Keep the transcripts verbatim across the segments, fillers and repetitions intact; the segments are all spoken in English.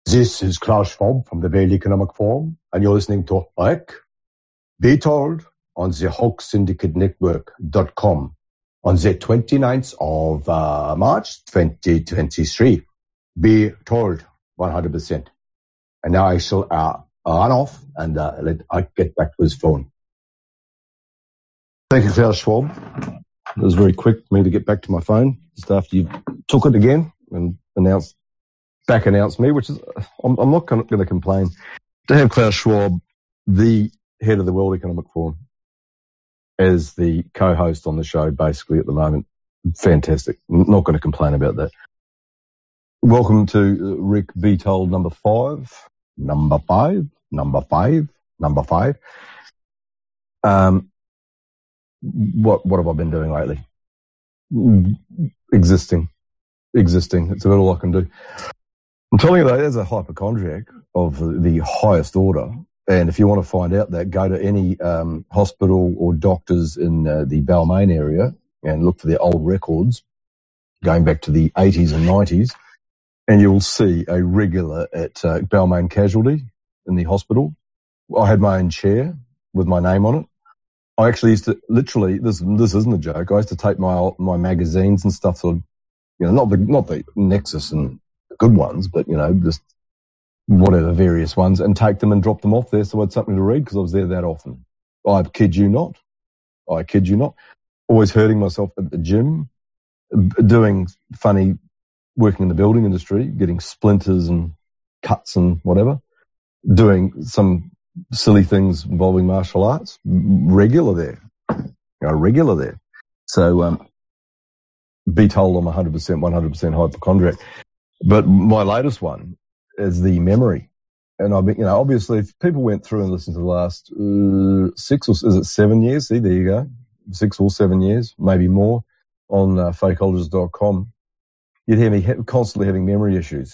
This is Klaus Schwab from the World Economic Forum, and you're listening to Rick Be Told on the Hoax Syndicate Network dot com on the twenty-ninth of uh, March twenty twenty-three. Be told one hundred percent. And now I shall uh, run off and uh, let Ike get back to his phone. Thank you, Klaus Schwab. It was very quick for me to get back to my phone just after you took it again and announced, back announced me, which is, I'm, I'm not going to complain. To have Klaus Schwab, the head of the World Economic Forum, as the co-host on the show basically at the moment, fantastic. I'm not going to complain about that. Welcome to Rick Be Told number five, number five, number five, number five. Um, what, what have I been doing lately? Existing, existing. It's about all I can do. I'm telling you that as a hypochondriac of the highest order, and if you want to find out that, go to any um, hospital or doctors in uh, the Balmain area and look for their old records going back to the eighties and nineties, and you will see a regular at uh, Balmain Casualty in the hospital. I had my own chair with my name on it. I actually used to literally, this this isn't a joke, I used to take my my magazines and stuff, sort of, you know, not the not the Nexus and the good ones, but, you know, just whatever various ones, and take them and drop them off there so I had something to read because I was there that often. I kid you not. I kid you not. Always hurting myself at the gym, doing funny, working in the building industry, getting splinters and cuts and whatever, doing some silly things involving martial arts, regular there, you know, regular there. So, um, be told I'm one hundred percent, one hundred percent hypochondriac. But my latest one is the memory. And I've been, you know, obviously if people went through and listened to the last uh, six or, is it seven years? See, there you go. Six or seven years, maybe more, on uh, fakeologist dot com. You'd hear me ha- constantly having memory issues.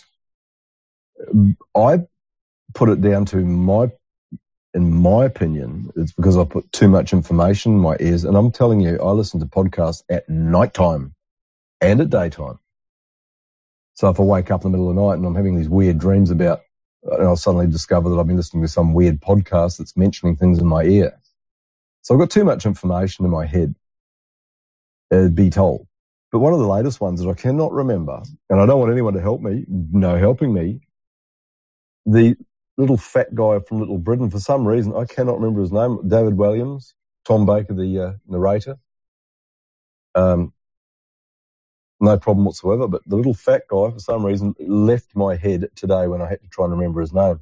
I put it down to my, in my opinion, it's because I put too much information in my ears. And I'm telling you, I listen to podcasts at nighttime and at daytime. So if I wake up in the middle of the night and I'm having these weird dreams about, and I'll suddenly discover that I've been listening to some weird podcast that's mentioning things in my ear. So I've got too much information in my head, uh, be told. But one of the latest ones that I cannot remember, and I don't want anyone to help me, no helping me, the little fat guy from Little Britain, for some reason, I cannot remember his name, David Williams, Tom Baker, the uh, narrator. Um, no problem whatsoever, but the little fat guy, for some reason, left my head today when I had to try and remember his name.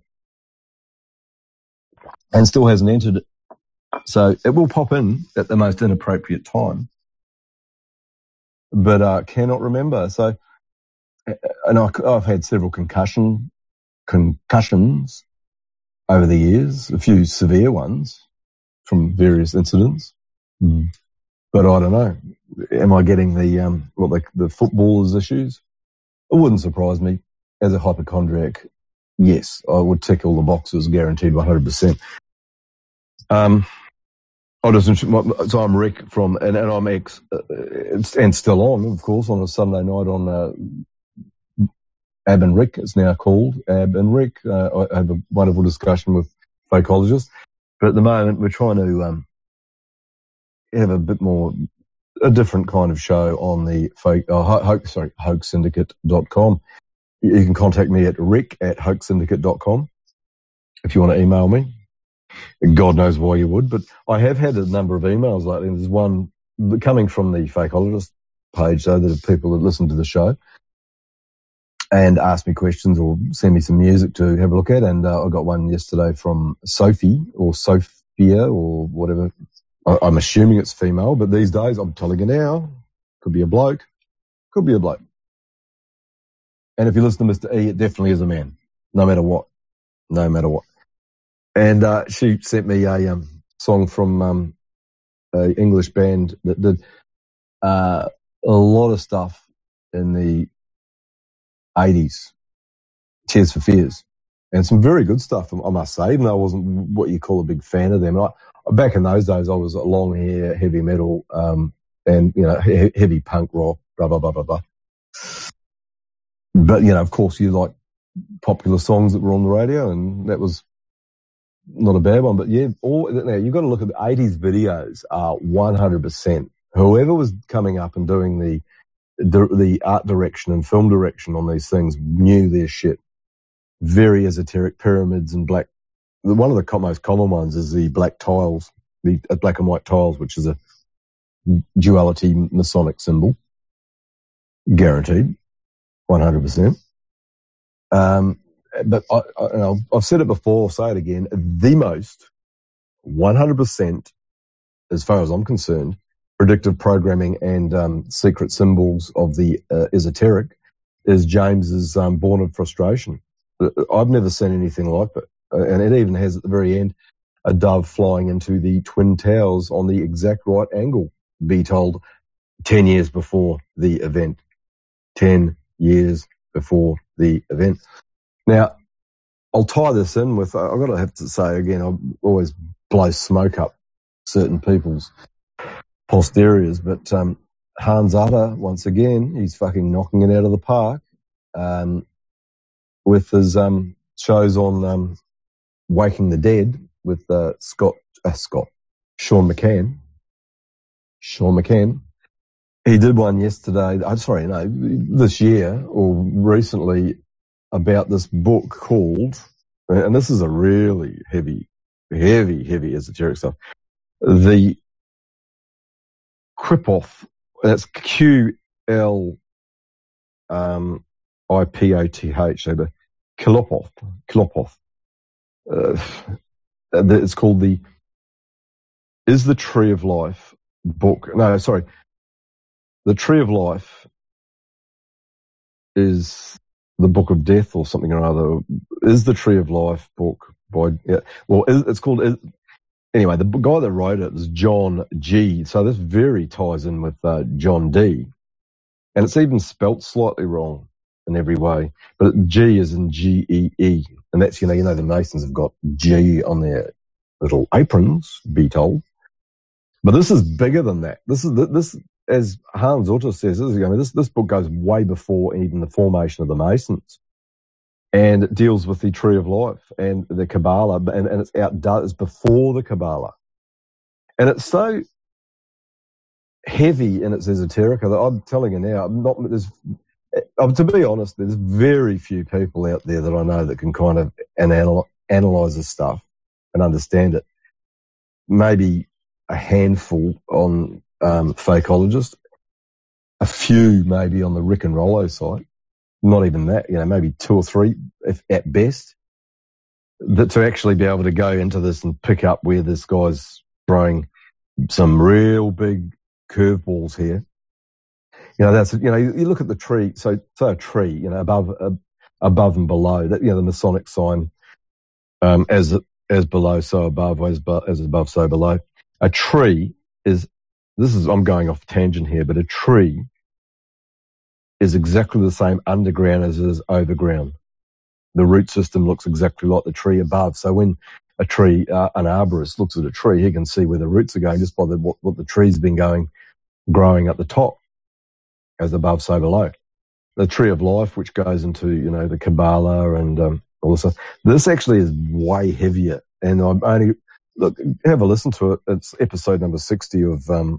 And still hasn't entered it. So it will pop in at the most inappropriate time. But I uh, cannot remember. So, and I, I've had several concussion concussions over the years, a few severe ones from various incidents. Mm. But I don't know. Am I getting the um what like the footballers' issues? It wouldn't surprise me. As a hypochondriac, yes, I would tick all the boxes, guaranteed one hundred percent. Um, I just so I'm Rick from and, and I'm ex uh, and still on, of course, on a Sunday night on uh, Ab and Rick. It's now called Ab and Rick. Uh, I had a wonderful discussion with fakeologists, but at the moment we're trying to um have a bit more. A different kind of show on the fake, uh, hoax, sorry, hoax syndicate dot com. You can contact me at rick at hoax syndicate dot com if you want to email me. God knows why you would, but I have had a number of emails lately. There's one coming from the Fakeologist page, so that are people that listen to the show and ask me questions or send me some music to have a look at. And uh, I got one yesterday from Sophie or Sophia or whatever. I'm assuming it's female, but these days, I'm telling you now, could be a bloke, could be a bloke. And if you listen to Mister E, it definitely is a man, no matter what, no matter what. And uh, she sent me a um, song from um, an English band that did uh, a lot of stuff in the eighties, Tears for Fears, and some very good stuff, I must say, even though I wasn't what you call a big fan of them. I, Back in those days, I was long hair, heavy metal, um, and, you know, he- heavy punk rock, blah, blah, blah, blah, blah. But, you know, of course, you like popular songs that were on the radio, and that was not a bad one. But yeah, all now you've got to look at the eighties videos are one hundred percent. Whoever was coming up and doing the, the the art direction and film direction on these things knew their shit. Very esoteric pyramids and black. One of the most common ones is the black tiles, the uh, black and white tiles, which is a duality Masonic symbol. Guaranteed, one hundred percent. Um, but I, I, I've said it before, I'll say it again. The most, one hundred percent, as far as I'm concerned, predictive programming and um, secret symbols of the uh, esoteric is James's um, Born of Frustration. I've never seen anything like it. Uh, and it even has at the very end a dove flying into the Twin Towers on the exact right angle, be told, ten years before the event. ten years before the event. Now, I'll tie this in with, I've got to have to say again, I always blow smoke up certain people's posteriors, but um, Hans Utter, once again, he's fucking knocking it out of the park um, with his um, shows on um, Waking the Dead with uh, Scott, uh, Scott, Sean McCann. Sean McCann. He did one yesterday, I'm sorry, no, this year or recently about this book called, and this is a really heavy, heavy, heavy esoteric stuff, the Qlipoth, that's Q L um, I P O T H, so the Qlipoth, Qlipoth. Uh, it's called the Is the Tree of Life book. No, sorry. The Tree of Life is the Book of Death or something or other. Is the Tree of Life book by, yeah, well, it's called, anyway, the guy that wrote it is John G. So this very ties in with uh, John D. And it's even spelt slightly wrong in every way. But G is in G E E. And that's, you know, you know, the Masons have got G on their little aprons, be told. But this is bigger than that. This is, this, as Hans Utter says, this, I mean, this, this book goes way before even the formation of the Masons. And it deals with the Tree of Life and the Kabbalah, and, and it's outdone, it's before the Kabbalah. And it's so heavy in its esoterica that I'm telling you now, I'm not, there's, to be honest, there's very few people out there that I know that can kind of anal- analyze this stuff and understand it. Maybe a handful on um, Fakeologist, a few maybe on the Rick and Rollo side. Not even that, you know, maybe two or three if at best, that to actually be able to go into this and pick up where this guy's throwing some real big curveballs here. You know, that's, you know, you look at the tree, so, so a tree, you know, above, uh, above and below, that, you know, the Masonic sign, um, as, as below, so above, as, as above, so below. A tree is, this is, I'm going off tangent here, but a tree is exactly the same underground as it is overground. The root system looks exactly like the tree above. So when a tree, uh, an arborist looks at a tree, he can see where the roots are going just by the, what, what the tree's been going, growing at the top, as above, so below. The Tree of Life, which goes into, you know, the Kabbalah and um, all this stuff. This actually is way heavier. And I'm only, look, have a listen to it. It's episode number sixty of um,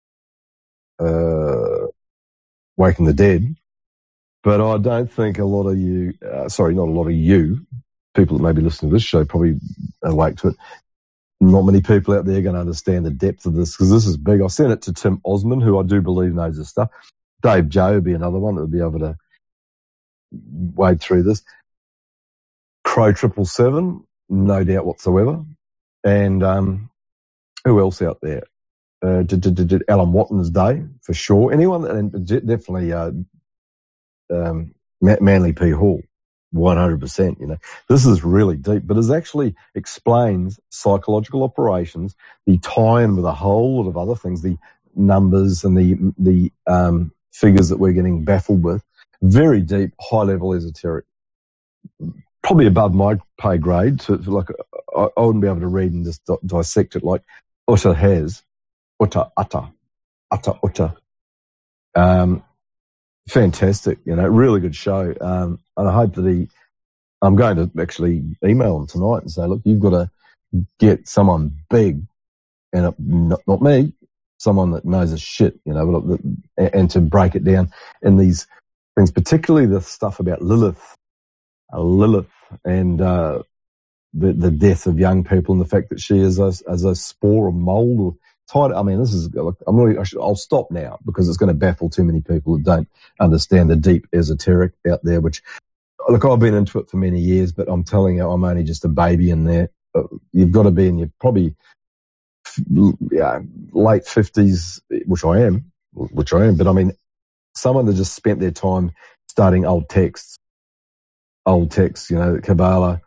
uh, Waking the Dead. But I don't think a lot of you, uh, sorry, not a lot of you, people that may be listening to this show probably awake to it. Not many people out there are going to understand the depth of this because this is big. I sent it to Tim Osmond, who I do believe knows this stuff. Dave Joe would be another one that would be able to wade through this. Crow Triple Seven, no doubt whatsoever. And um, who else out there? Uh, did, did, did Alan Watton's day for sure. Anyone, and definitely uh, um, Manly P. Hall, one hundred percent. You know, this is really deep, but it actually explains psychological operations, the tie-in with a whole lot of other things, the numbers and the the um, figures that we're getting baffled with. Very deep, high-level esoteric. Probably above my pay grade. To, to like, I, I wouldn't be able to read and just dissect it like Utter has. Utter, Utter, Utter, Utter. Um, fantastic, you know, really good show. Um, and I hope that he I'm going to actually email them tonight and say, look, you've got to get someone big, and it, not, not me, someone that knows a shit, you know, and, and to break it down in these things, particularly the stuff about Lilith, uh, Lilith, and uh, the the death of young people, and the fact that she is a, as a spore or mold or tied. I mean, this is. Look, I'm really. I should, I'll stop now because it's going to baffle too many people that don't understand the deep esoteric out there. Which, look, I've been into it for many years, but I'm telling you, I'm only just a baby in there. You've got to be in your probably yeah, late fifties, which I am, which I am. But I mean, someone that just spent their time studying old texts, old texts, you know, Kabbalah,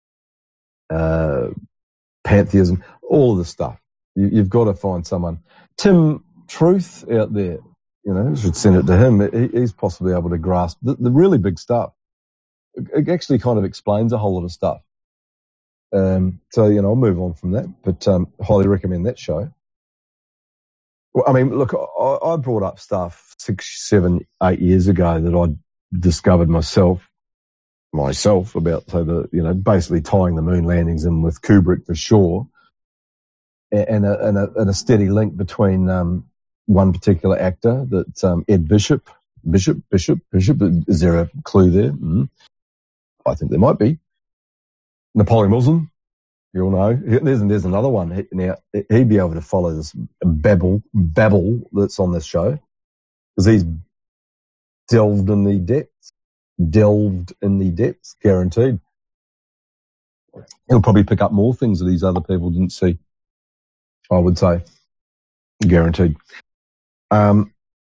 uh, pantheism, all of this stuff. You, you've got to find someone. Tim Truth out there, you know, you should send it to him. He, he's possibly able to grasp the, the really big stuff. It actually kind of explains a whole lot of stuff. Um, so, you know, I'll move on from that, but um, highly recommend that show. Well, I mean, look, I, I brought up stuff six, seven, eight years ago that I discovered myself, myself about, so the, you know, basically tying the moon landings in with Kubrick for sure, and a, and a, and a steady link between um, one particular actor, that um, Ed Bishop, Bishop, Bishop, Bishop. Is there a clue there? Mm. I think there might be. Napoleon Muslim, you all know. There's, there's another one. Now, he'd be able to follow this babble, babble that's on this show, because he's delved in the depths, delved in the depths, guaranteed. He'll probably pick up more things that these other people didn't see, I would say, guaranteed. Um,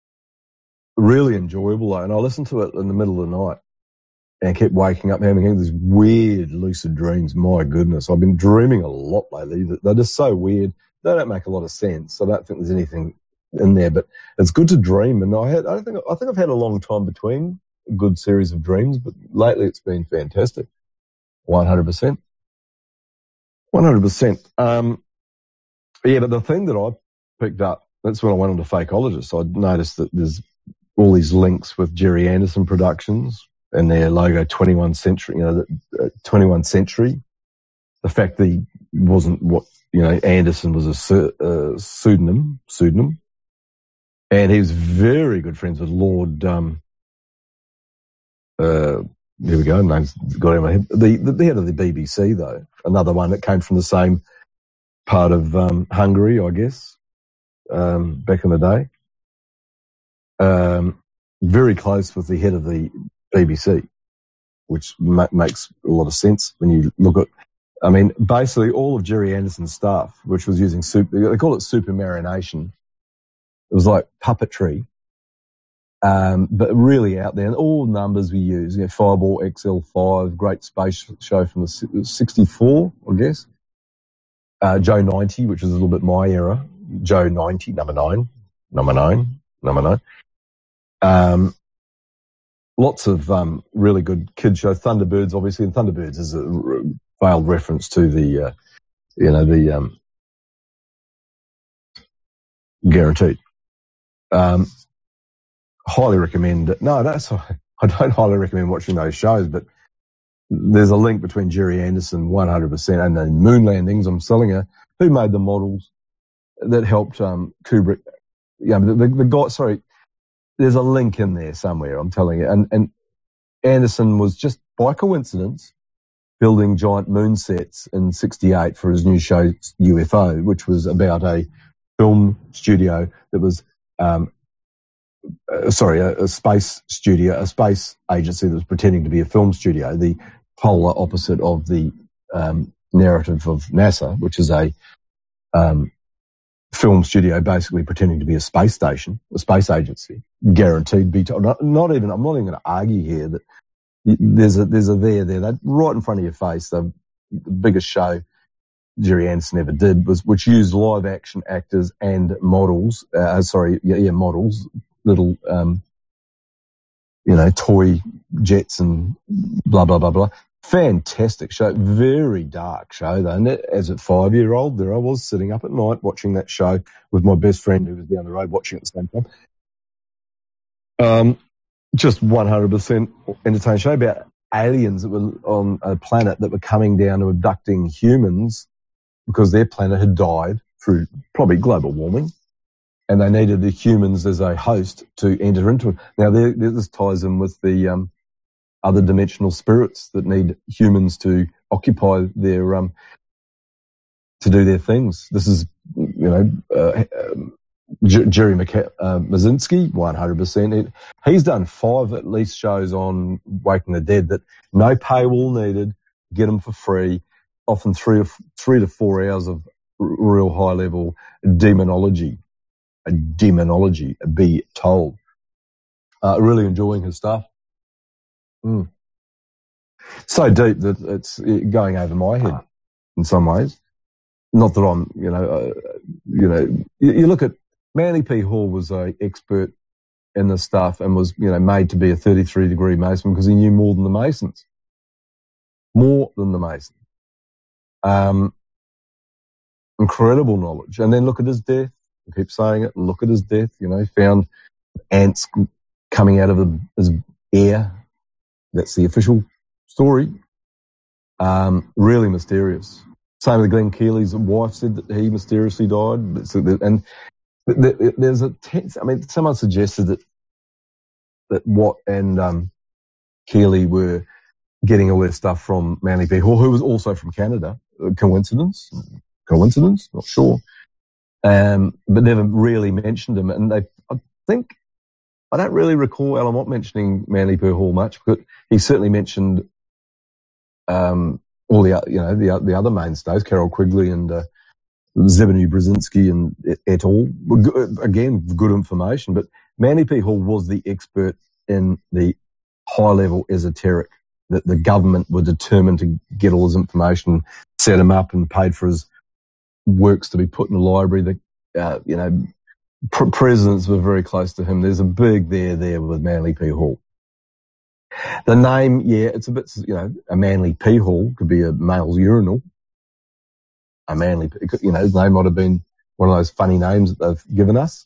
really enjoyable, though, and I listened to it in the middle of the night and kept waking up having these weird lucid dreams. My goodness, I've been dreaming a lot lately. They're just so weird. They don't make a lot of sense. I don't think there's anything in there, but it's good to dream. And I had, I don't think, I think I've had a long time between a good series of dreams, but lately it's been fantastic. one hundred percent. one hundred percent. Um, yeah, but the thing that I picked up, that's when I went on to Fakeologist. I noticed that there's all these links with Jerry Anderson Productions and their logo, twenty-one century, you know, the uh, twenty-one century. The fact that he wasn't what, you know, Anderson was a uh, pseudonym, pseudonym. And he was very good friends with Lord, um, uh, here we go, name's got in my head. The, the, the head of the B B C, though, another one that came from the same part of um, Hungary, I guess, um, back in the day. Um, very close with the head of the B B C, which ma- makes a lot of sense when you look at, I mean, basically all of Jerry Anderson's stuff, which was using super, they call it super marination. It was like puppetry, um, but really out there. And all numbers we use, you know, Fireball X L five, great space show from the sixty-four, I guess. Uh, Joe ninety, which is a little bit my era. Joe ninety, number nine, number nine, number nine. Um, lots of um, really good kid shows. Thunderbirds, obviously, and Thunderbirds is a veiled reference to the, uh, you know, the um, guaranteed. Um, highly recommend it. No, that's, I don't highly recommend watching those shows, but there's a link between Jerry Anderson one hundred percent and the moon landings. I'm telling you, who made the models that helped um, Kubrick? Yeah, the, the, the guy, sorry, there's a link in there somewhere, I'm telling you. And, and Anderson was just by coincidence building giant moon sets in sixty-eight for his new show U F O, which was about a film studio that was, um, uh, sorry, a, a space studio, a space agency that was pretending to be a film studio, the polar opposite of the um, narrative of NASA, which is a um, film studio basically pretending to be a space station, a space agency, guaranteed be told. Not, not even, I'm not even going to argue here that there's a, there's a there there, that right in front of your face. The, the biggest show Jerry Anderson ever did was, which used live action actors and models, uh, sorry, yeah, yeah, models, little, um, you know, toy jets and blah, blah, blah, blah. Fantastic show. Very dark show, though. And as a five-year-old, there I was sitting up at night watching that show with my best friend who was down the road watching at the same time. Um, just one hundred percent entertaining show about aliens that were on a planet that were coming down to abducting humans because their planet had died through probably global warming, and they needed the humans as a host to enter into it. Now, there, this ties in with the um, other dimensional spirits that need humans to occupy their um, to do their things. This is, you know, uh, um, J- Jerry McK- uh, Mazinski, one hundred percent. It, he's done five at least shows on Waking the Dead that no paywall needed, get them for free, often three or f- three to four hours of r- real high level demonology, a demonology, be told. Uh, really enjoying his stuff. Mm. So deep that it's going over my head in some ways. Not that I'm, you know, uh, you know, you, you look at Manly P. Hall was an expert in this stuff and was, you know, made to be a thirty-three degree Mason because he knew more than the Masons. More than the Masons. Um, incredible knowledge. And then look at his death. I keep saying it. Look at his death. You know, found ants coming out of his ear. That's the official story. Um, really mysterious. Same with Glenn Keely's wife said that he mysteriously died. And there's a tense, I mean, someone suggested that that Watt and um, Keely were getting all their stuff from Manly P. Hall, who was also from Canada. Coincidence? Coincidence? Not sure. Um, but never really mentioned him. And they, I think, I don't really recall Alan Watt mentioning Manly P. Hall much, but he certainly mentioned um, all the, you know, the the other mainstays, Carol Quigley and uh, Zbigniew Brzezinski and et al. Again, good information, but Manly P. Hall was the expert in the high-level esoteric that the government were determined to get all his information, set him up and paid for his works to be put in the library. The, uh, you know, pr- presidents were very close to him. There's a big there there with Manly P. Hall. The name, yeah, it's a bit, you know, a Manly P. Hall could be a male's urinal. A Manly, you know, his name might have been one of those funny names that they've given us.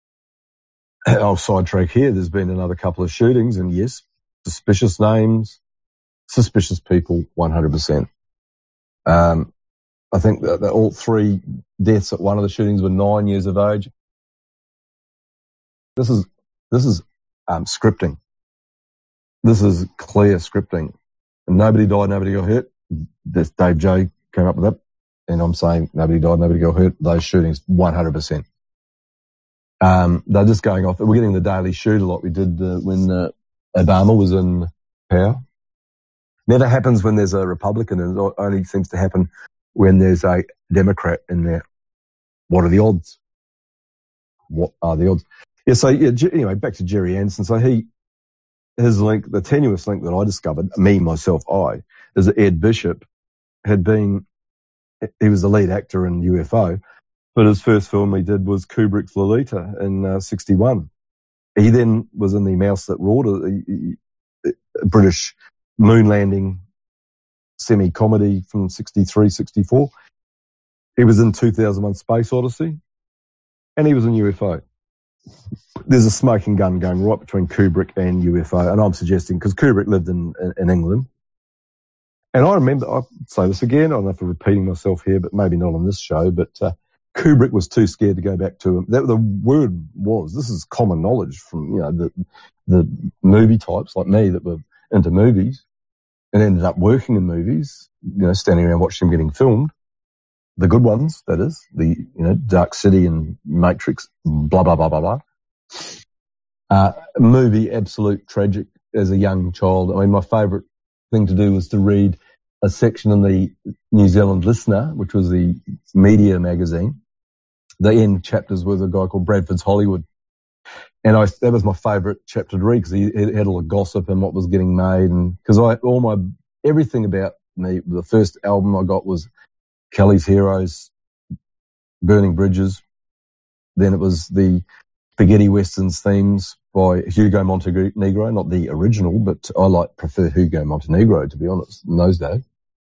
I'll sidetrack here. There's been another couple of shootings, and yes, suspicious names, suspicious people, one hundred percent. Um, I think that, that all three deaths at one of the shootings were nine years of age. This is this is um, scripting. This is clear scripting. And nobody died, nobody got hurt. This Dave J came up with that. And I'm saying nobody died, nobody got hurt. Those shootings, one hundred percent. Um, they're just going off. We're getting the daily shooter like we did uh, when uh, Obama was in power. Never happens when there's a Republican, and it only seems to happen when there's a Democrat in there. What are the odds? What are the odds? Yeah, so yeah, anyway, back to Jerry Anderson. So he, his link, the tenuous link that I discovered, me, myself, I, is that Ed Bishop had been, he was the lead actor in U F O, but his first film he did was Kubrick's Lolita in uh, sixty-one. He then was in The Mouse That Roared, a, a British moon landing semi-comedy from sixty-three, sixty-four. He was in two thousand one Space Odyssey, and he was in U F O. There's a smoking gun going right between Kubrick and U F O, and I'm suggesting, because Kubrick lived in, in, in England, and I remember, I'll say this again, I don't know if I'm repeating myself here, but maybe not on this show, but uh, Kubrick was too scared to go back to him. That, the word was, this is common knowledge from, you know, the, the movie types like me that were into movies and ended up working in movies, you know, standing around watching them getting filmed. The good ones, that is, the, you know, Dark City and Matrix, blah, blah, blah, blah, blah. Uh, movie, absolute tragic as a young child. I mean, my favourite thing to do was to read a section in the New Zealand Listener, which was the media magazine. The end chapters was a guy called Bradford's Hollywood. And I, that was my favourite chapter to read because he, he had all the gossip and what was getting made. And because I, all my, everything about me, the first album I got was Kelly's Heroes, Burning Bridges. Then it was the Spaghetti Westerns themes by Hugo Montenegro, not the original, but I like prefer Hugo Montenegro, to be honest, in those days.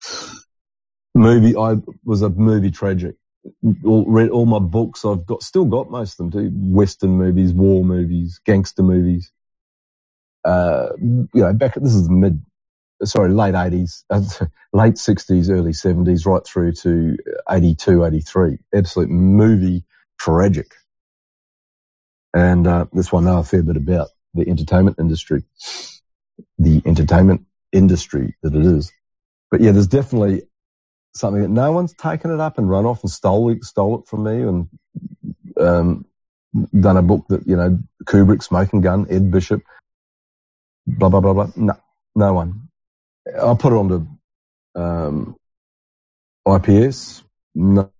Movie, I was a movie tragic. All, read all my books. I've got still got most of them too. Western movies, war movies, gangster movies. Uh, you know, back this is mid sorry, late eighties, uh, late sixties, early seventies, right through to eighty-two, eighty-three. Absolute movie tragic. And uh, that's why I know a fair bit about the entertainment industry, the entertainment industry that it is. But yeah, there's definitely something that no one's taken it up and run off and stole it, stole it from me and um, done a book that, you know, Kubrick, Smoking Gun, Ed Bishop, blah, blah, blah, blah. No, no one. I'll put it onto um, I P S. No,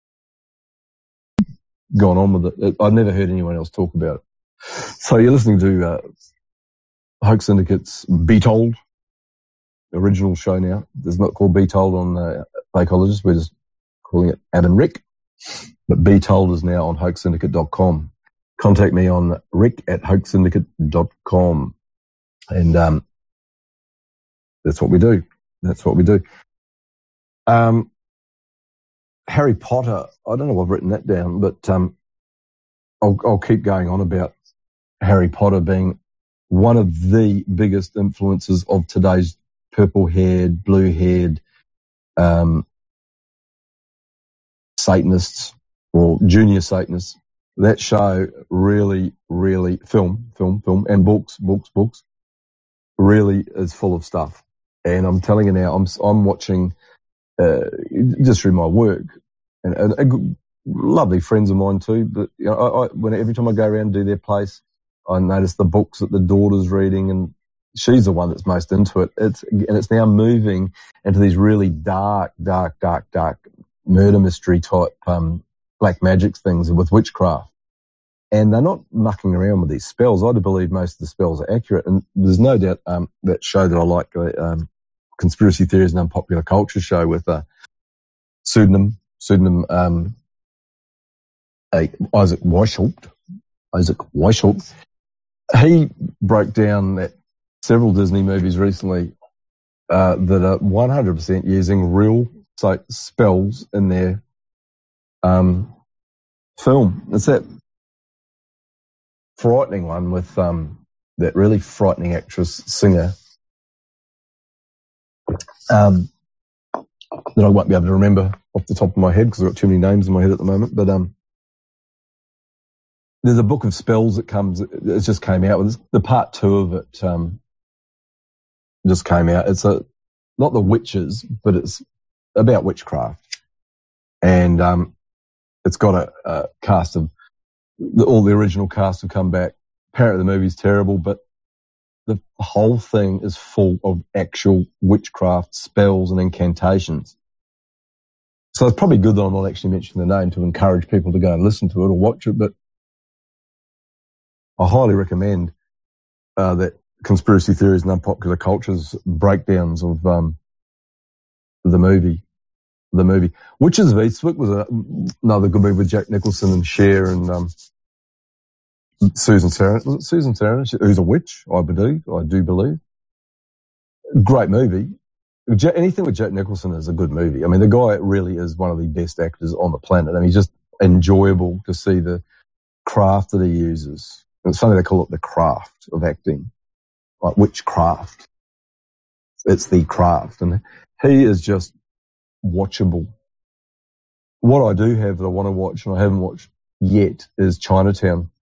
gone on with it. I've never heard anyone else talk about it. So you're listening to uh, Hoax Syndicate's Be Told, original show now. It's not called Be Told on uh, Fakeologist. We're just calling it Ab and Rick. But Be Told is now on hoax syndicate dot com. Contact me on rick at hoax syndicate dot com. And um, that's what we do. That's what we do. Um, Harry Potter, I don't know if I've written that down, but um, I'll, I'll keep going on about Harry Potter being one of the biggest influences of today's purple-haired, blue-haired um, Satanists or junior Satanists. That show really, really, film, film, film, and books, books, books, really is full of stuff. And I'm telling you now, I'm I'm watching uh, just through my work, and, and, and lovely friends of mine too. But you know, I, I, when every time I go around and do their place, I notice the books that the daughter's reading, and she's the one that's most into it. It's and it's now moving into these really dark, dark, dark, dark murder mystery type um, black magic things with witchcraft. And they're not mucking around with these spells. I do believe most of the spells are accurate. And there's no doubt um, that show that I like, uh, um, Conspiracy Theories and Unpopular Culture show with uh, pseudonym, pseudonym um, uh, Isaac Weishaupt. Isaac Weishaupt. He broke down that several Disney movies recently uh, that are one hundred percent using real spells in their um, film. It's that frightening one with um, that really frightening actress, singer, um, that I won't be able to remember off the top of my head because I've got too many names in my head at the moment. But um, there's a book of spells that comes, it just came out. With the part two of it um, just came out. It's a not the witches, but it's about witchcraft. And um, it's got a, a cast of, the, all the original cast have come back. Apparently the movie's terrible, but the whole thing is full of actual witchcraft spells and incantations. So it's probably good that I'm not actually mentioning the name to encourage people to go and listen to it or watch it, but I highly recommend uh, that Conspiracy Theories and Unpopular Cultures breakdowns of um, the movie. The movie. Witches of Eastwick was a, another good movie with Jack Nicholson and Cher and um, Susan Sarandon. Was it Susan Sarandon? Who's a witch, I believe. I do believe. Great movie. Anything with Jack Nicholson is a good movie. I mean, the guy really is one of the best actors on the planet. I mean, he's just enjoyable to see the craft that he uses. It's funny they call it the craft of acting, like witchcraft. It's the craft, and he is just watchable. What I do have that I want to watch and I haven't watched yet is Chinatown,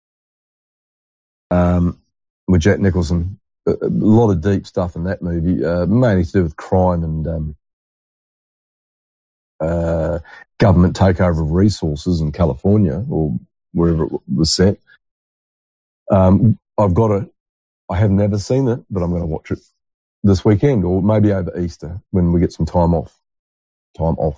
um, with Jack Nicholson. A, a lot of deep stuff in that movie, uh, mainly to do with crime and um, uh, government takeover of resources in California or wherever it was set. Um, I've got a, I have never seen it, but I'm going to watch it this weekend or maybe over Easter when we get some time off. Time off.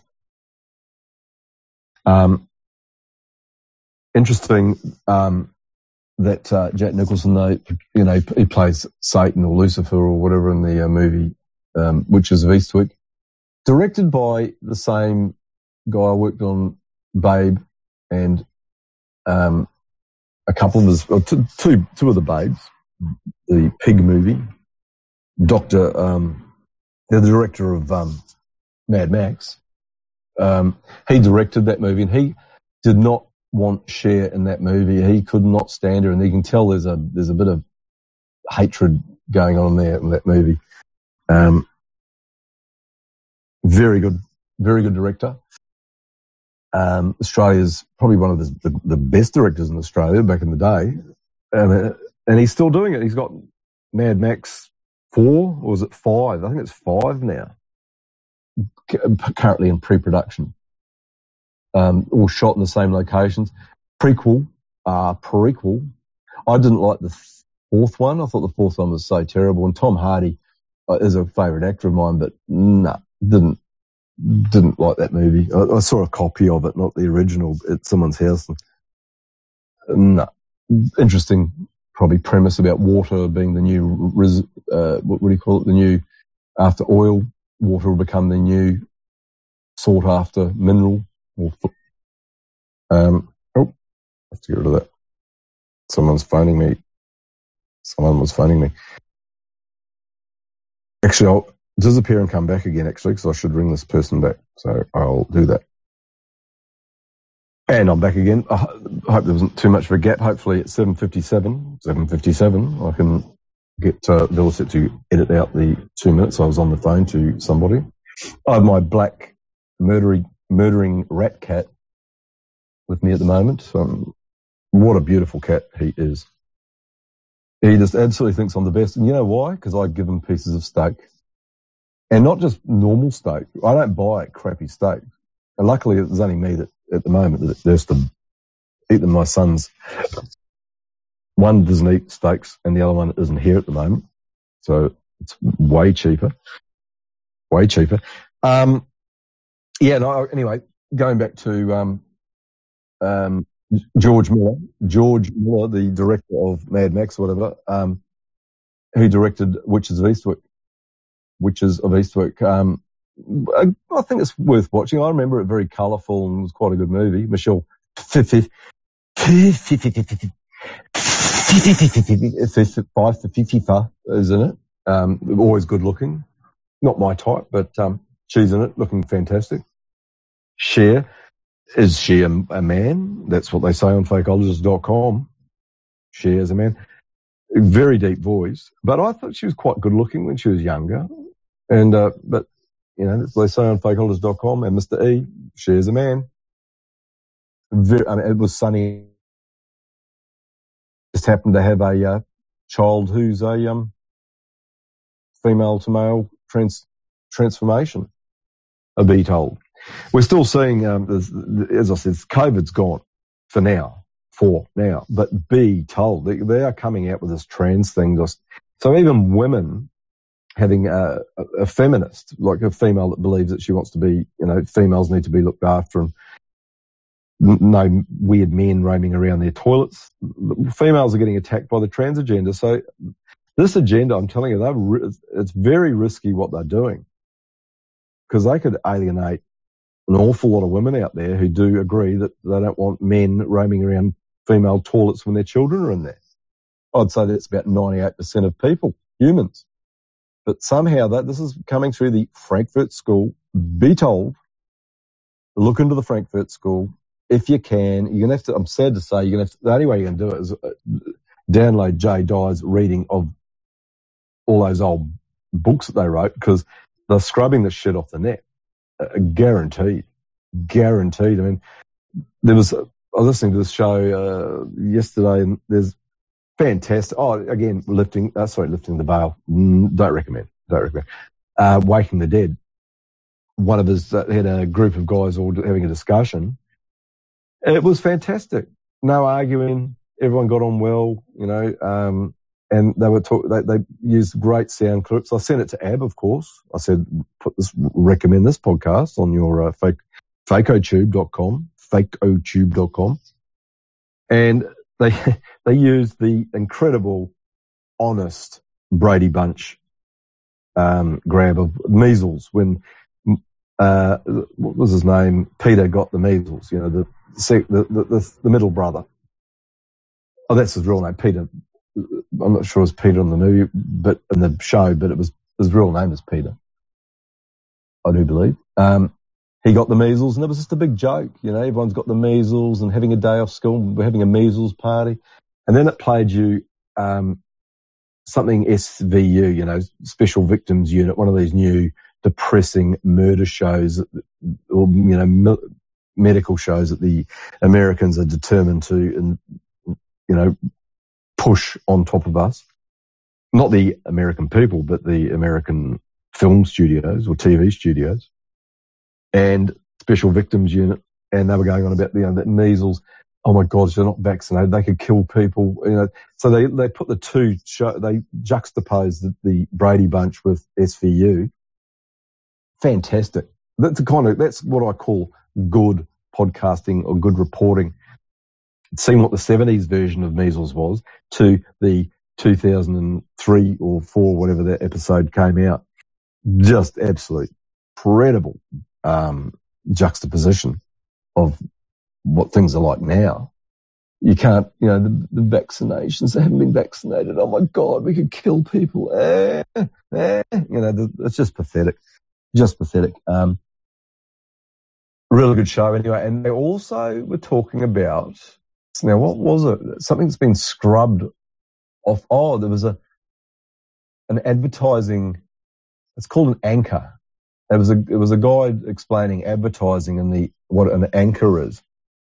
Um, interesting um, that uh, Jack Nicholson, though, you know, he plays Satan or Lucifer or whatever in the uh, movie um, Witches of Eastwick. Directed by the same guy I worked on Babe and um, a couple of his, or two, two, two of the Babes, the Pig movie. Doctor, um, the director of um, Mad Max. Um, he directed that movie and he did not want Cher in that movie. He could not stand her, and you can tell there's a there's a bit of hatred going on there in that movie. Um, very good, very good director. Um, Australia's probably one of the, the, the best directors in Australia back in the day. Um, and he's still doing it. He's got Mad Max four, or was it five? I think it's five now, currently in pre-production. Um, all shot in the same locations. Prequel, uh, prequel. I didn't like the fourth one. I thought the fourth one was so terrible. And Tom Hardy uh, is a favourite actor of mine, but nah, didn't didn't like that movie. I, I saw a copy of it, not the original, at someone's house. And, nah, interesting, probably premise about water being the new, uh, what, what do you call it? The new, after oil, water will become the new sought after mineral. Or, um, oh, I have to get rid of that. Someone's phoning me. Someone was phoning me. Actually, I'll disappear and come back again, actually, because I should ring this person back. So I'll do that. And I'm back again. I hope there wasn't too much of a gap. Hopefully at seven fifty-seven, seven fifty-seven, I can get uh, Dorset to edit out the two minutes I was on the phone to somebody. I have my black murdering, murdering rat cat with me at the moment. Um, what a beautiful cat he is. He just absolutely thinks I'm the best. And you know why? Because I give him pieces of steak. And not just normal steak. I don't buy crappy steak. And luckily, it's only me that, at the moment, that has to eat them. My son's, one doesn't eat steaks and the other one isn't here at the moment. So it's way cheaper. Way cheaper. Um, yeah, no, anyway, going back to um, um, George Miller, George Miller, the director of Mad Max or whatever, um, he directed Witches of Eastwick. Witches of Eastwick. Um, I, I think it's worth watching. I remember it very colourful and it was quite a good movie. Michelle Pfeiffer, is in it. Um, always good looking. Not my type, but um, she's in it, looking fantastic. Cher. Is she a, a man? That's what they say on fakeologist dot com. Cher is a man. Very deep voice. But I thought she was quite good looking when she was younger. And, uh, but, you know, they say on fakeologist dot com, and Mister E, Cher's a man. Very, I mean, it was Sunny. Just happened to have a uh, child who's a um, female to male trans- transformation, a be told. We're still seeing, um, as I said, COVID's gone for now, for now, but be told, they, they are coming out with this trans thing. Just, so even women having a, a feminist, like a female that believes that she wants to be, you know, females need to be looked after and no weird men roaming around their toilets. Females are getting attacked by the trans agenda. So this agenda, I'm telling you, they're, it's very risky what they're doing because they could alienate an awful lot of women out there who do agree that they don't want men roaming around female toilets when their children are in there. I'd say that's about ninety-eight percent of people, humans. But somehow that this is coming through the Frankfurt School. Be told, look into the Frankfurt School. If you can, you're going to have to, I'm sad to say, you're going to have to, the only way you can do it is download Jay Dye's reading of all those old books that they wrote because they're scrubbing the shit off the net. Uh, guaranteed. Guaranteed. I mean, there was, I was listening to this show uh, yesterday and there's fantastic, oh, again, lifting, uh, sorry, lifting the veil. Mm, don't recommend, don't recommend. Uh, Waking the Dead. One of his, uh, had a group of guys all having a discussion. It was fantastic. No arguing. Everyone got on well, you know, um, and they were talk, they, they used great sound clips. I sent it to Ab, of course. I said, put this, recommend this podcast on your uh, fake, fakeotube dot com, fakeotube dot com. And they, they used the incredible, honest Brady Bunch, um, grab of measles when, uh, what was his name? Peter got the measles, you know, the, the, the, the, the middle brother. Oh, that's his real name, Peter. I'm not sure it was Peter in the movie, but in the show, but it was, his real name is Peter. I do believe. Um, he got the measles and it was just a big joke. You know, everyone's got the measles and having a day off school, we're having a measles party. And then it played you, um, something S V U, you know, Special Victims Unit, one of these new depressing murder shows, or, you know, medical shows that the Americans are determined to, you know, push on top of us. Not the American people, but the American film studios or T V studios. And Special Victims Unit, and they were going on about, you know, that measles. Oh my God, they're not vaccinated. They could kill people, you know. So they, they put the two, show, they juxtaposed the, the Brady Bunch with S V U. Fantastic. That's the kind of, that's what I call good podcasting or good reporting. Seeing what the seventies version of measles was to the two thousand three or four, whatever that episode came out. Just absolute incredible um, juxtaposition of what things are like now. You can't, you know, the, the vaccinations, they haven't been vaccinated. Oh my God, we could kill people. Eh, eh. You know, the, it's just pathetic. Just pathetic. Um, really good show anyway. And they also were talking about, now what was it? Something that's been scrubbed off. Oh, there was a, an advertising, it's called an anchor. There was a, it was a guy explaining advertising and the, what an anchor is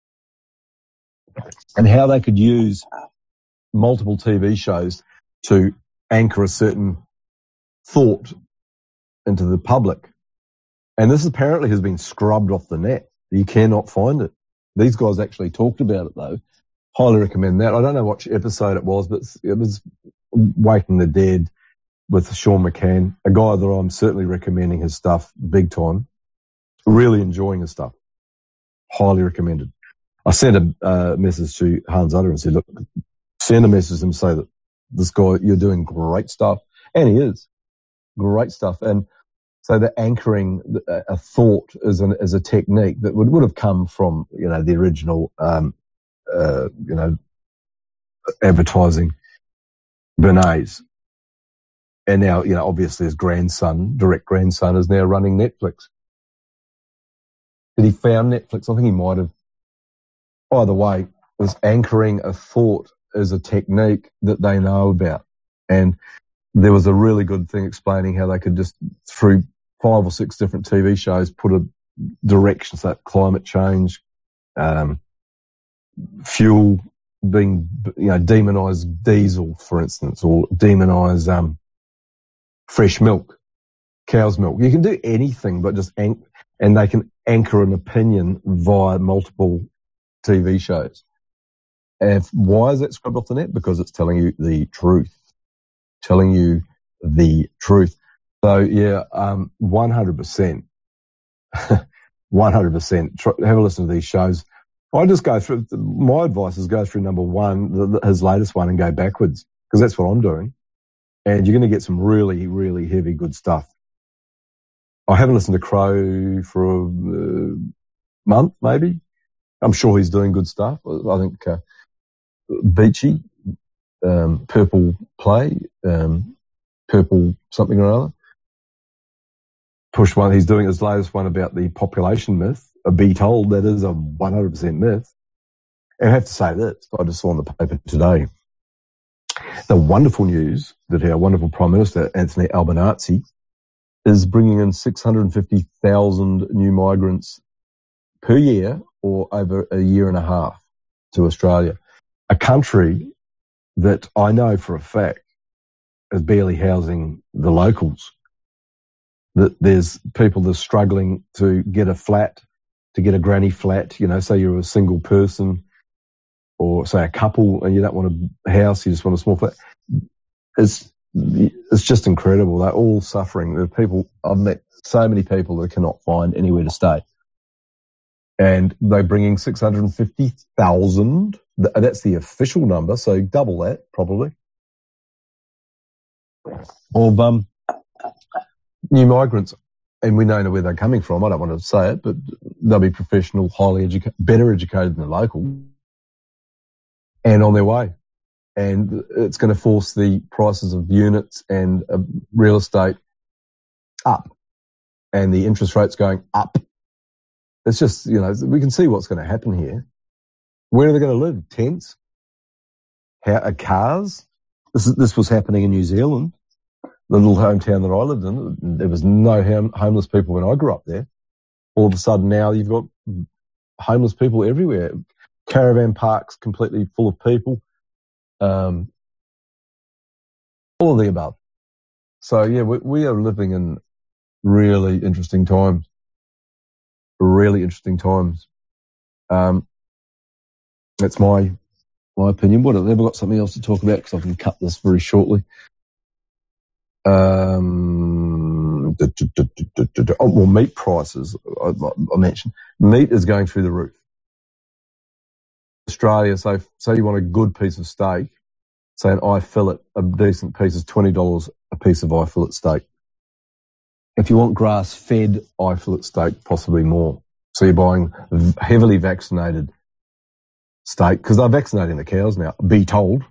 and how they could use multiple T V shows to anchor a certain thought into the public. And this apparently has been scrubbed off the net. You cannot find it. These guys actually talked about it though. Highly recommend that. I don't know what episode it was, but it was Waking the Dead with Sean McCann, a guy that I'm certainly recommending his stuff big time. Really enjoying his stuff. Highly recommended. I sent a uh, message to Hans Utter and said, look, send a message to him, say that this guy, you're doing great stuff. And he is. Great stuff. And so the anchoring a thought is, an, is a technique that would, would have come from, you know, the original, um, uh, you know, advertising Bernays. And now, you know, obviously his grandson, direct grandson, is now running Netflix. Did he found Netflix? I think he might have. Either way, was anchoring a thought as a technique that they know about. And there was a really good thing explaining how they could just, through five or six different T V shows, put a direction, so climate change, um, fuel being, you know, demonize diesel, for instance, or demonize um, fresh milk, cow's milk. You can do anything but just anch- and they can anchor an opinion via multiple T V shows. And why is that scrubbed off the net? Because it's telling you the truth. Telling you the truth. So yeah, um, one hundred percent. one hundred percent. Try, have a listen to these shows. I just go through, my advice is go through number one, the, his latest one, and go backwards, because that's what I'm doing. And you're going to get some really, really heavy, good stuff. I haven't listened to Crow for a uh, month, maybe. I'm sure he's doing good stuff. I think uh, Beachy, um, Purple Play, um, Purple something or other. Push one, he's doing his latest one about the population myth. A Be Told, that is a one hundred percent myth. And I have to say this, I just saw on the paper today, the wonderful news that our wonderful Prime Minister, Anthony Albanese, is bringing in six hundred fifty thousand new migrants per year or over a year and a half to Australia, a country that I know for a fact is barely housing the locals. That there's people that are struggling to get a flat, to get a granny flat, you know, say you're a single person or say a couple and you don't want a house, you just want a small flat. It's, it's just incredible. They're all suffering. There are people, I've met so many people that cannot find anywhere to stay. And they're bringing six hundred fifty thousand. That's the official number, so double that probably. Of um, new migrants. And we don't know where they're coming from. I don't want to say it, but they'll be professional, highly educated, better educated than the local, and on their way. And it's going to force the prices of units and uh, real estate up, and the interest rates going up. It's just, you know, we can see what's going to happen here. Where are they going to live? Tents? How, uh, cars? This, is, this was happening in New Zealand, the little hometown that I lived in. There was no hom- homeless people when I grew up there. All of a sudden now you've got homeless people everywhere. Caravan parks completely full of people. Um, all of the above. So, yeah, we, we are living in really interesting times. Really interesting times. Um, that's my my opinion. What, have I got something else to talk about? Because I can cut this very shortly. Um, da, da, da, da, da, da. Oh, well, meat prices, I, I mentioned. Meat is going through the roof. Australia, so say you want a good piece of steak, say an eye fillet, a decent piece is twenty dollars a piece of eye fillet steak. If you want grass-fed eye fillet steak, possibly more. So you're buying heavily vaccinated steak, because they're vaccinating the cows now, be told.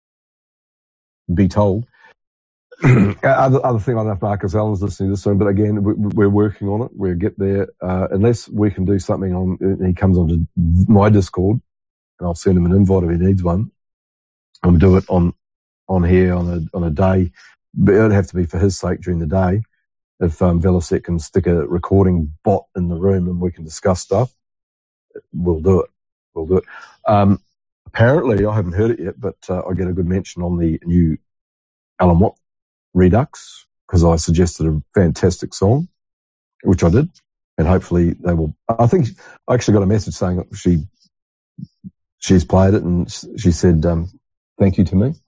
Be told. other, other thing, I don't know if Marcus Allen's listening to this soon, but again, we, we're working on it. We'll get there. Uh, unless we can do something on, he comes onto my Discord, and I'll send him an invite if he needs one. And we'll do it on, on here on a, on a day. But it would have to be for his sake during the day. If um, Velocet can stick a recording bot in the room and we can discuss stuff, we'll do it. We'll do it. Um, apparently, I haven't heard it yet, but uh, I get a good mention on the new Alan Watt Redux, because I suggested a fantastic song, which I did, and hopefully they will. I think I actually got a message saying that she she's played it, and she said um, thank you to me.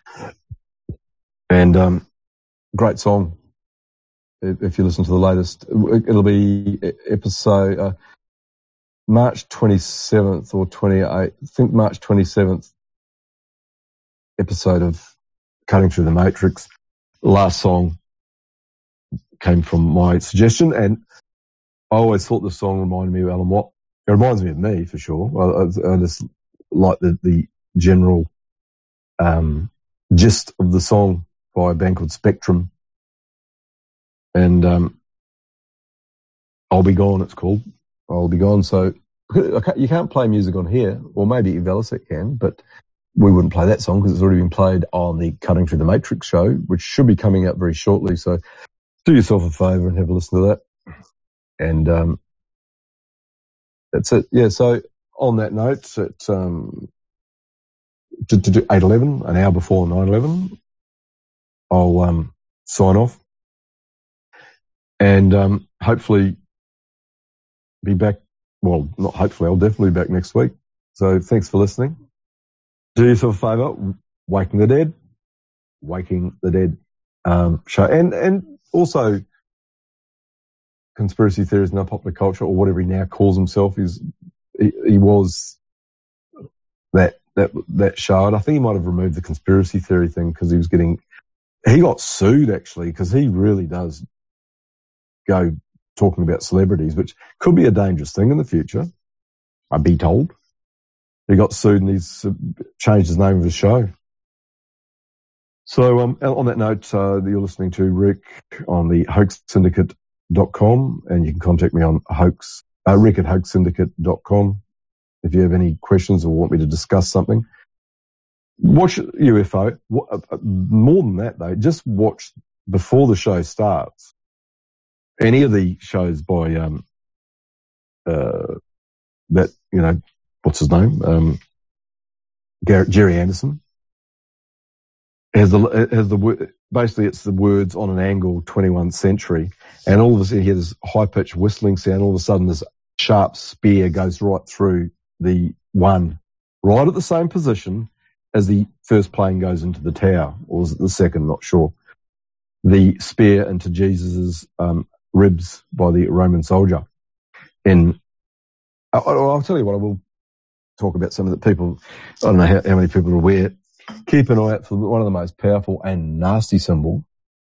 And um, great song. If you listen to the latest, it'll be episode uh, March twenty-seventh or twenty-eighth. I think March twenty-seventh episode of Cutting Through the Matrix. The last song came from my suggestion, and I always thought the song reminded me of Alan Watt. It reminds me of me for sure. I, I just like the, the general um, gist of the song by a band called Spectrum. And um, I'll Be Gone, it's called. I'll Be Gone. So you can't play music on here, or maybe Velocet can, but we wouldn't play that song because it's already been played on the Cutting Through the Matrix show, which should be coming out very shortly. So do yourself a favour and have a listen to that. And um, that's it. Yeah, so on that note, at um, to, to do eight eleven, an hour before nine eleven, I'll um, sign off. And um, hopefully be back, well, not hopefully, I'll definitely be back next week. So thanks for listening. Do yourself a favour, Waking the Dead, Waking the Dead um, show. And and also conspiracy theories in our popular culture, or whatever he now calls himself, is he, he was that, that, that show. And I think he might have removed the conspiracy theory thing because he was getting, he got sued actually, because he really does go talking about celebrities, which could be a dangerous thing in the future, I'd be told. He got sued and he's changed his name of his show. So um, on that note, uh, you're listening to Rick on the hoax syndicate dot com, and you can contact me on hoax, uh, rick at hoax syndicate dot com if you have any questions or want me to discuss something. Watch U F O. More than that, though, just watch before the show starts. Any of the shows by um, uh, that, you know, what's his name? Um, Garrett, Jerry Anderson. Has the, has the, basically it's the words on an angle, twenty-first century, and all of a sudden you hear this high-pitched whistling sound. All of a sudden this sharp spear goes right through the one, right at the same position as the first plane goes into the tower, or is it the second? Not sure. The spear into Jesus's um, ribs by the Roman soldier. And I'll, I'll tell you what, I will talk about some of the people. I don't know how, how many people are aware. Keep an eye out for one of the most powerful and nasty symbol,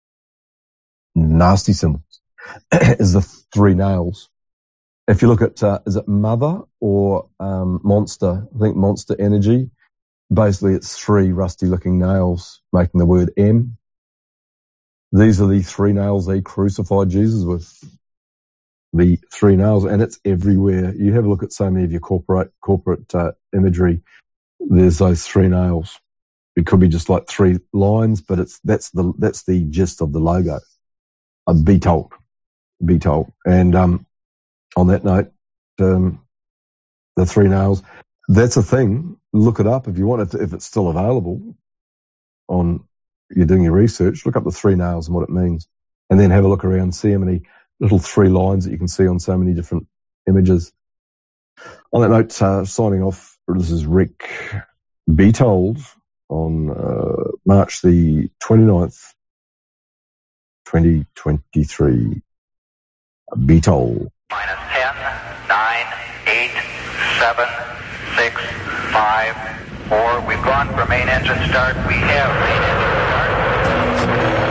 nasty symbols, is the three nails. If you look at, uh, is it Mother or um, Monster? I think Monster Energy. Basically, it's three rusty-looking nails making the word M. These are the three nails they crucified Jesus with. The three nails, and it's everywhere. You have a look at so many of your corporate corporate uh, imagery. There's those three nails. It could be just like three lines, but it's that's the that's the gist of the logo. Uh, be told, be told. And um, on that note, um, the three nails. That's a thing. Look it up if you want it. To, if it's still available on you're doing your research. Look up the three nails and what it means, and then have a look around. See how many little three lines that you can see on so many different images. On that note, uh, signing off. This is Rick. Be told. On uh, March the twenty-ninth, twenty twenty-three. Be told. Minus ten, nine, eight, seven, six, five, four. We've gone for main engine start. We have main engine start.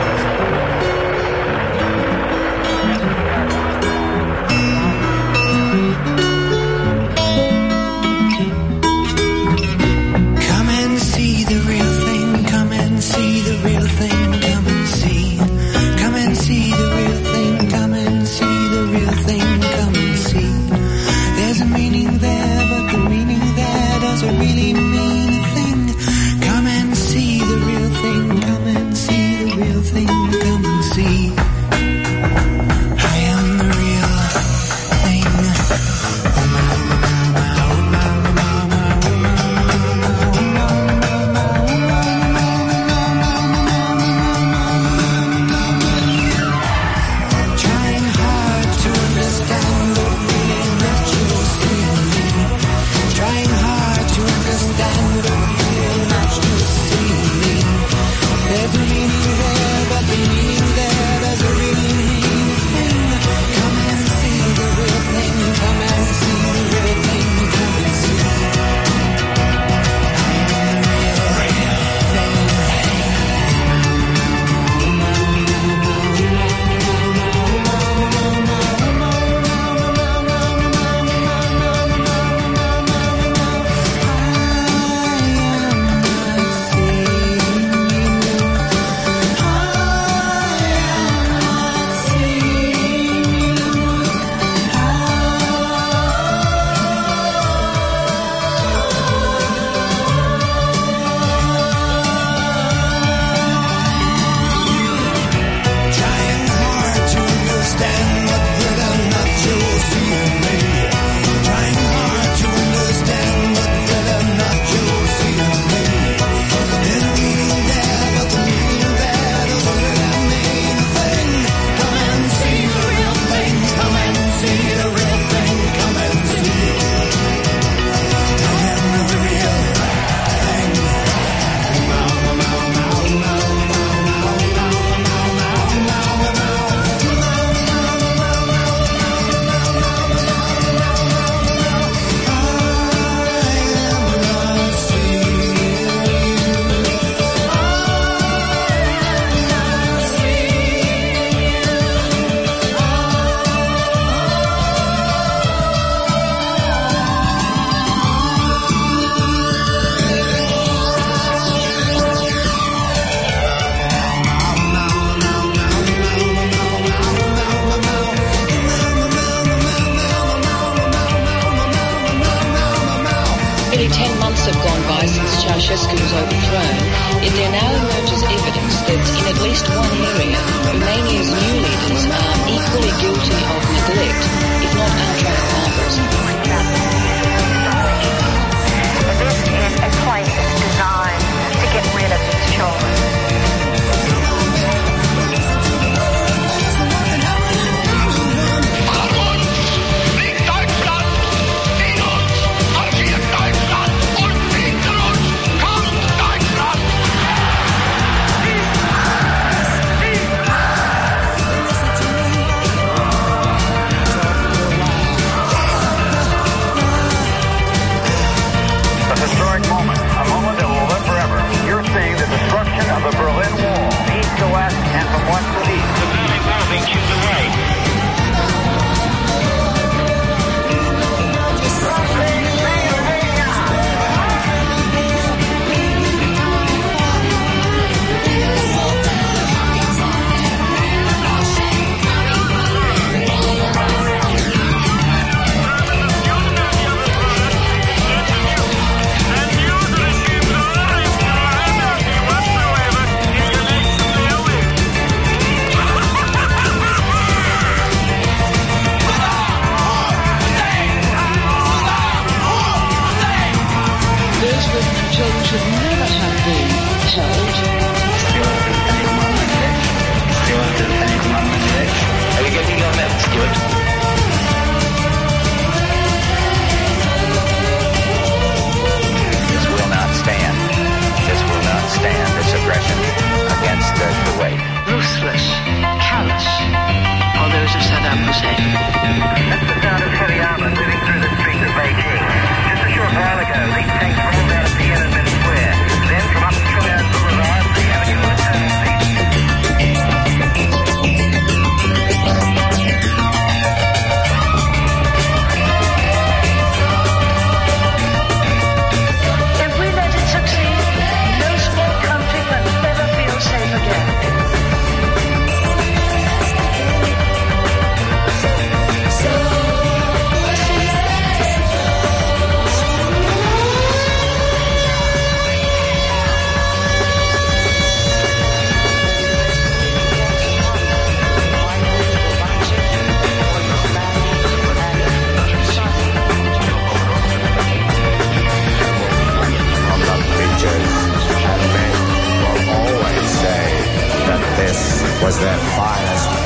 Ceausescu was overthrown, yet there now emerges evidence that in at least one area, Romania's new leaders are equally guilty of neglect, if not outright barbarism. This is a place designed to get rid of these children. Was there fires